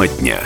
Тема дня.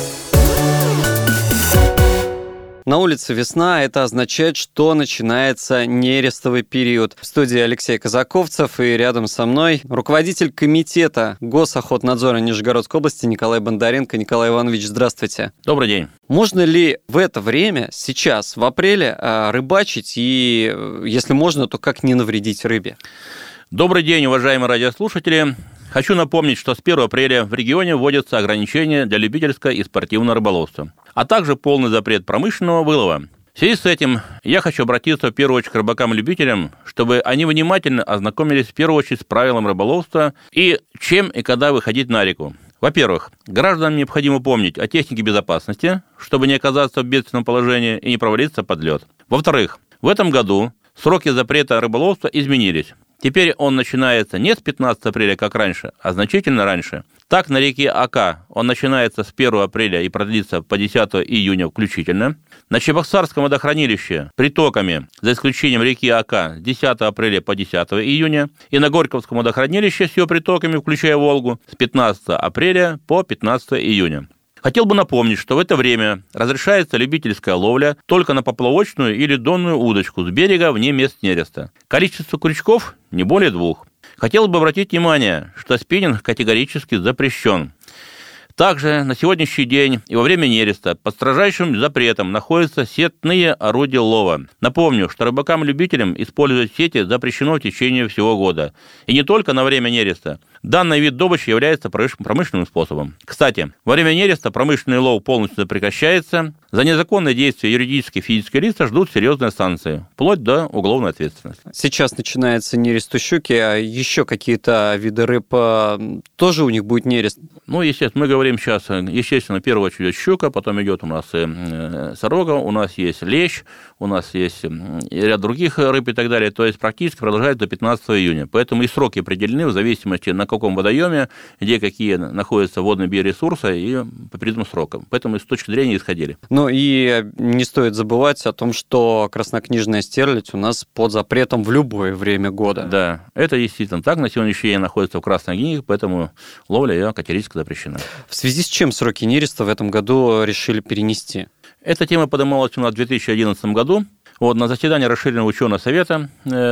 На улице весна, это означает, что начинается нерестовый период. В студии Алексей Казаковцев и рядом со мной руководитель комитета Госохотнадзора Нижегородской области Николай Бондаренко. Николай Иванович, здравствуйте. Добрый день. Можно ли в это время, сейчас, в апреле, рыбачить и, если можно, то как не навредить рыбе? Добрый день, уважаемые радиослушатели. Хочу напомнить, что с 1 апреля в регионе вводятся ограничения для любительского и спортивного рыболовства, а также полный запрет промышленного вылова. В связи с этим я хочу обратиться в первую очередь к рыбакам-любителям, чтобы они внимательно ознакомились в первую очередь с правилами рыболовства и чем и когда выходить на реку. Во-первых, гражданам необходимо помнить о технике безопасности, чтобы не оказаться в бедственном положении и не провалиться под лед. Во-вторых, в этом году сроки запрета рыболовства изменились. Теперь он начинается не с 15 апреля, как раньше, а значительно раньше. Так, на реке Ока он начинается с 1 апреля и продлится по 10 июня включительно. На Чебоксарском водохранилище притоками, за исключением реки Ока, с 10 апреля по 10 июня. И на Горьковском водохранилище с ее притоками, включая Волгу, с 15 апреля по 15 июня. Хотел бы напомнить, что в это время разрешается любительская ловля только на поплавочную или донную удочку с берега вне мест нереста. Количество крючков не более 2. Хотел бы обратить внимание, что спиннинг категорически запрещен. Также на сегодняшний день и во время нереста под строжайшим запретом находятся сетные орудия лова. Напомню, что рыбакам-любителям использовать сети запрещено в течение всего года. И не только на время нереста. Данный вид добычи является промышленным способом. Кстати, во время нереста промышленный лов полностью прекращается. За незаконные действия юридические и физические лица ждут серьезные санкции, вплоть до уголовной ответственности. Сейчас начинается нерест у щуки, а еще какие-то виды рыб тоже у них будет нерест? Естественно, мы говорим сейчас, в первую очередь щука, потом идет у нас сорога, у нас есть лещ, у нас есть ряд других рыб и так далее. То есть практически продолжает до 15 июня. Поэтому и сроки определены в зависимости на каком водоеме, где какие находятся водные биоресурсы и по определенным срокам. Поэтому с точки зрения исходили. И не стоит забывать о том, что краснокнижная стерлядь у нас под запретом в любое время года. Да, это действительно так. На сегодняшний день находится в красной книге, поэтому ловля ее категорически запрещена. В связи с чем сроки нереста в этом году решили перенести? Эта тема поднималась у нас в 2011 году. На заседании расширенного ученого совета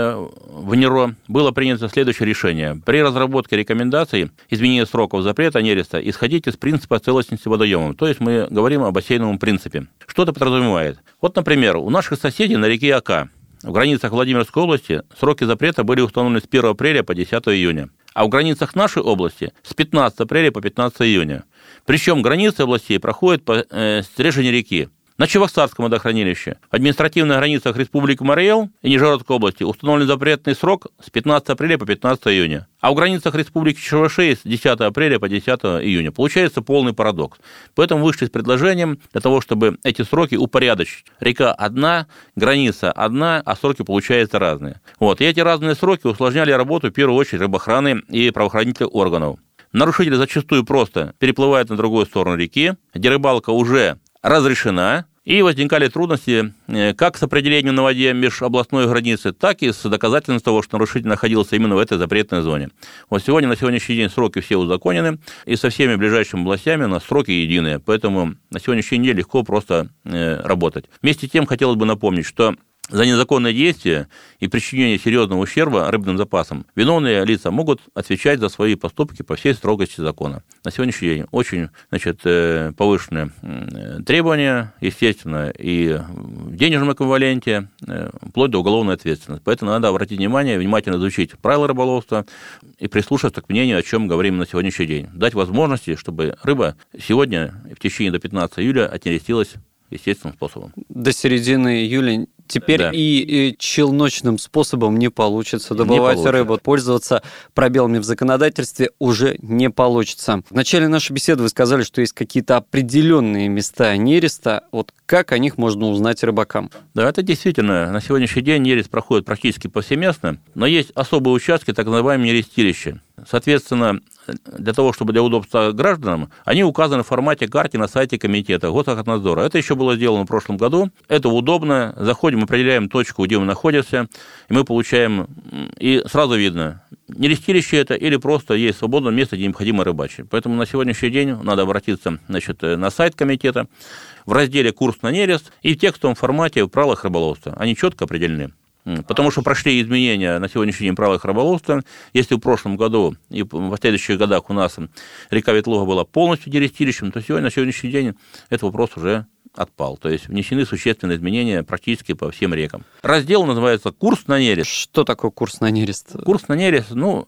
в НИРО было принято следующее решение. При разработке рекомендаций изменения сроков запрета нереста исходить из принципа целостности водоемов. То есть мы говорим о бассейновом принципе. Что это подразумевает? Например, у наших соседей на реке Ока в границах Владимирской области сроки запрета были установлены с 1 апреля по 10 июня. А в границах нашей области с 15 апреля по 15 июня. Причем границы областей проходят по стрежени реки. На Чебоксарском водохранилище в административных границах Республики Марий-Эл и Нижегородской области установлен запретный срок с 15 апреля по 15 июня. А в границах Республики Чувашия с 10 апреля по 10 июня. Получается полный парадокс. Поэтому вышли с предложением для того, чтобы эти сроки упорядочить. Река одна, граница одна, а сроки получаются разные. И эти разные сроки усложняли работу в первую очередь рыбоохраны и правоохранительных органов. Нарушители зачастую просто переплывают на другую сторону реки, где рыбалка уже разрешена, и возникали трудности как с определением на воде межобластной границы, так и с доказательством того, что нарушитель находился именно в этой запретной зоне. На сегодняшний день сроки все узаконены, и со всеми ближайшими областями у нас сроки единые, поэтому на сегодняшний день легко просто работать. Вместе с тем хотелось бы напомнить, что за незаконные действия и причинение серьезного ущерба рыбным запасам виновные лица могут отвечать за свои поступки по всей строгости закона. На сегодняшний день очень повышенные требования, естественно, и в денежном эквиваленте, вплоть до уголовной ответственности. Поэтому надо обратить внимание, внимательно изучить правила рыболовства и прислушаться к мнению, о чем говорим на сегодняшний день. Дать возможности, чтобы рыба сегодня в течение до 15 июля отнерестилась естественным способом. До середины июля теперь и челночным способом не получится добывать рыбу. Пользоваться пробелами в законодательстве уже не получится. В начале нашей беседы вы сказали, что есть какие-то определенные места нереста. Как о них можно узнать рыбакам? Да, это действительно. На сегодняшний день нерест проходит практически повсеместно, но есть особые участки, так называемые нерестилища. Соответственно, для того, чтобы для удобства гражданам, они указаны в формате карты на сайте комитета Госохотнадзора. Это еще было сделано в прошлом году. Это удобно. Заходим, определяем точку, где мы находимся, и мы получаем, и сразу видно нерестилище это или просто есть свободное место, где необходимо рыбачить. Поэтому на сегодняшний день надо обратиться, значит, на сайт комитета в разделе «Курс на нерест» и в текстовом формате в правилах рыболовства. Они четко определены. Потому что прошли изменения на сегодняшний день в правилах рыболовства. Если в прошлом году и в следующих годах у нас река Ветлуга была полностью нерестилищем, то сегодня, на сегодняшний день этот вопрос уже отпал. То есть внесены существенные изменения практически по всем рекам. Раздел называется «Курс на нерест». Что такое курс на нерест? Курс на нерест,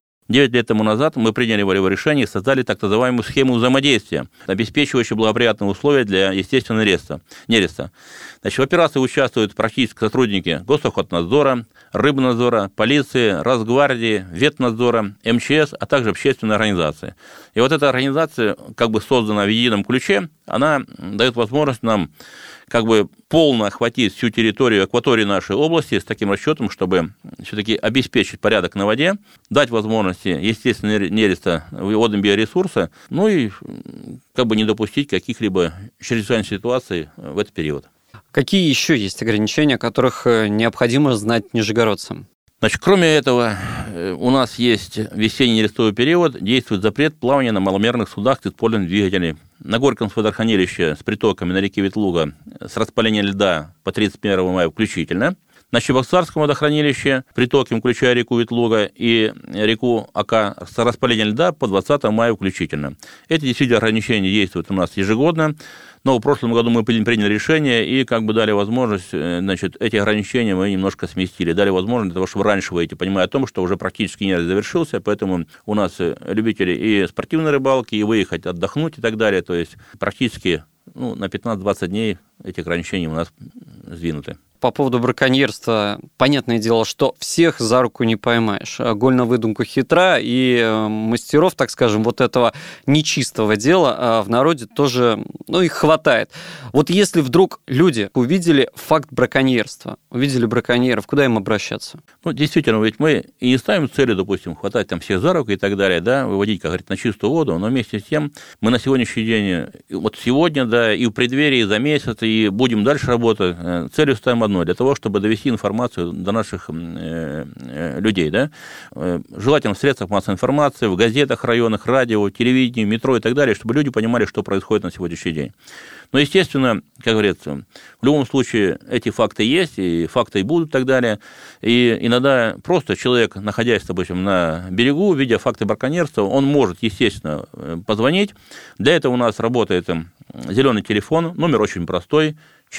9 лет тому назад мы приняли волевое решение и создали так называемую схему взаимодействия, обеспечивающую благоприятные условия для естественного нереста. Значит, в операции участвуют практически сотрудники Госохотнадзора, Рыбнадзора, полиции, Росгвардии, Ветнадзора, МЧС, а также общественные организации. И вот эта организация, как бы создана в едином ключе, она дает возможность нам как бы полно охватить всю территорию акватории нашей области с таким расчетом, чтобы все-таки обеспечить порядок на воде, дать возможности естественного нереста водным биоресурса, и как бы не допустить каких-либо чрезвычайных ситуаций в этот период. Какие еще есть ограничения, о которых необходимо знать нижегородцам? Значит, кроме этого, у нас есть весенний нерестовый период, действует запрет плавания на маломерных судах с использованием двигателей. На Горьком водохранилище с притоками на реке Ветлуга с распалением льда по 31 мая включительно. На Чебоксарском водохранилище притоки, включая реку Ветлуга и реку Ока, с распалением льда по 20 мая включительно. Эти действительно ограничения действуют у нас ежегодно, но в прошлом году мы приняли решение и как бы дали возможность, значит, эти ограничения мы немножко сместили, дали возможность для того, чтобы раньше выйти, понимая о том, что уже практически нерест завершился, поэтому у нас любители и спортивной рыбалки, и выехать отдохнуть и так далее, то есть практически на 15-20 дней эти ограничения у нас сдвинуты. По поводу браконьерства, понятное дело, что всех за руку не поймаешь. Голь на выдумку хитра, и мастеров, так скажем, вот этого нечистого дела в народе тоже, их хватает. Вот если вдруг люди увидели факт браконьерства, увидели браконьеров, куда им обращаться? Действительно, ведь мы и не ставим целью, допустим, хватать там всех за руку и так далее, да, выводить, как говорится, на чистую воду, но вместе с тем мы на сегодняшний день, вот сегодня, да, и в преддверии, и за месяц, и будем дальше работать, целью ставим одну, для того, чтобы довести информацию до наших людей, да, желательно в средствах массовой информации, в газетах районных, радио, телевидении, метро и так далее, чтобы люди понимали, что происходит на сегодняшний день. Но, естественно, как говорится, в любом случае эти факты есть, и факты и будут и так далее. И иногда просто человек, находясь, допустим, на берегу, видя факты браконьерства, он может, естественно, позвонить. Для этого у нас работает зеленый телефон, номер очень простой,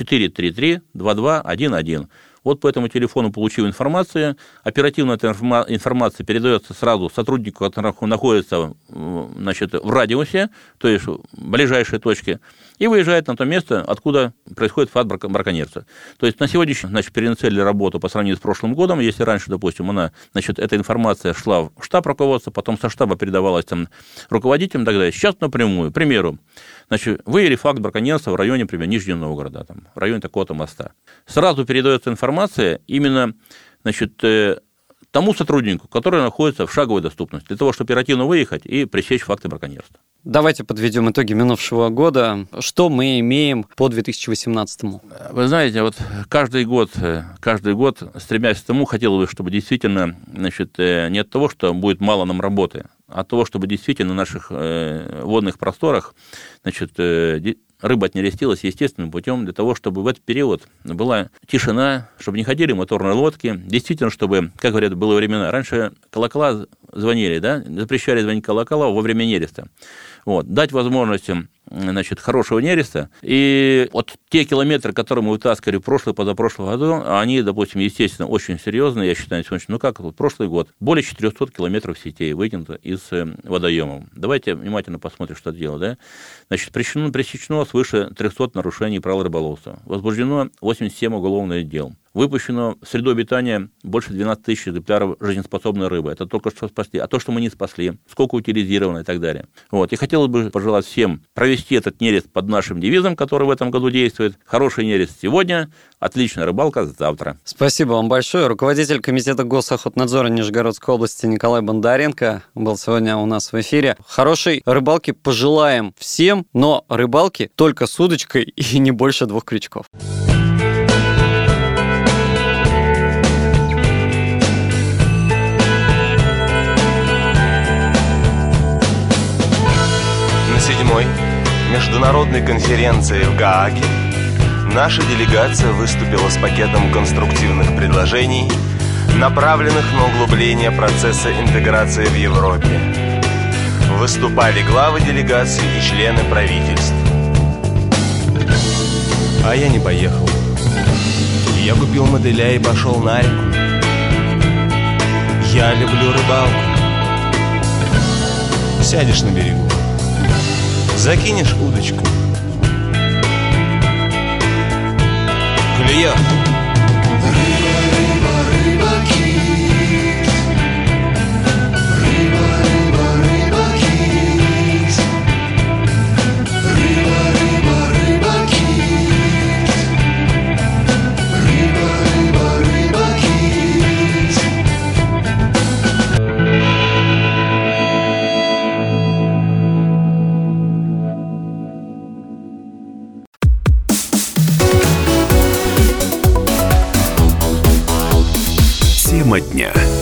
433-2211. Вот по этому телефону получив информацию, оперативно эта информация передается сразу сотруднику, который находится, значит, в радиусе, то есть в ближайшей точке, и выезжает на то место, откуда происходит факт браконьерства. То есть на сегодняшний день, перенацелили работу по сравнению с прошлым годом. Если раньше, допустим, эта информация шла в штаб руководства, потом со штаба передавалась руководителям и так далее. Сейчас напрямую, к примеру, выявили факт браконьерства в районе, например, Нижнего Новгорода, в районе такого-то моста. Сразу передается информация именно, тому сотруднику, который находится в шаговой доступности, для того, чтобы оперативно выехать и пресечь факты браконьерства. Давайте подведем итоги минувшего года. Что мы имеем по 2018-му? Вы знаете, вот каждый год, стремясь к тому, хотелось бы, чтобы действительно, не от того, что будет мало нам работы, а от того, чтобы действительно в наших водных просторах, рыба отнерестилась естественным путем, для того, чтобы в этот период была тишина, чтобы не ходили моторные лодки. Действительно, чтобы, как говорят, было времена, раньше колокола звонили, да, запрещали звонить колокола во время нереста. Дать возможность хорошего нереста. И вот те километры, которые мы вытаскивали в прошлый, позапрошлый году, они, допустим, естественно, очень серьезные, я считаю, сегодня, прошлый год, более 400 километров сетей вытянуто из водоемов. Давайте внимательно посмотрим, что это дело, да? Пресечено свыше 300 нарушений правил рыболовства. Возбуждено 87 уголовных дел. Выпущено в среду обитания больше 12 тысяч экземпляров жизнеспособной рыбы. Это только что спасли. А то, что мы не спасли, сколько утилизировано и так далее. И хотелось бы пожелать всем провести этот нерест под нашим девизом, который в этом году действует. Хороший нерест сегодня, отличная рыбалка завтра. Спасибо вам большое. Руководитель комитета Госохотнадзора Нижегородской области Николай Бондаренко был сегодня у нас в эфире. Хорошей рыбалки пожелаем всем, но рыбалки только с удочкой и не больше 2 крючков. 8-й международной конференции в Гааге наша делегация выступила с пакетом конструктивных предложений, направленных на углубление процесса интеграции в Европе. Выступали главы делегаций и члены правительств. А я не поехал. Я купил мотыля и пошел на реку. Я люблю рыбалку. Сядешь на берегу, закинешь удочку. Клюет. Тема дня.